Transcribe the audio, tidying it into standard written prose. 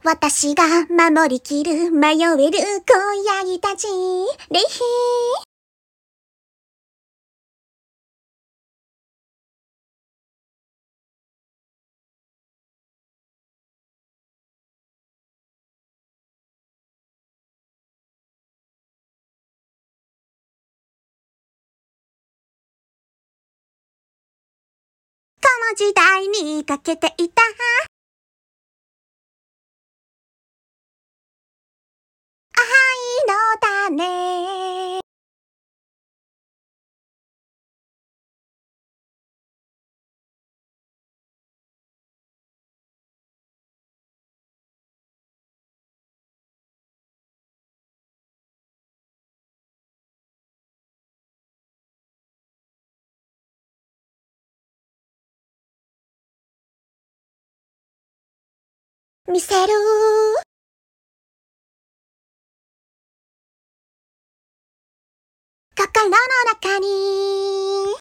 私が守りきる迷える今夜たちレイヒーこの時代にかけていた愛の種見せる心の中に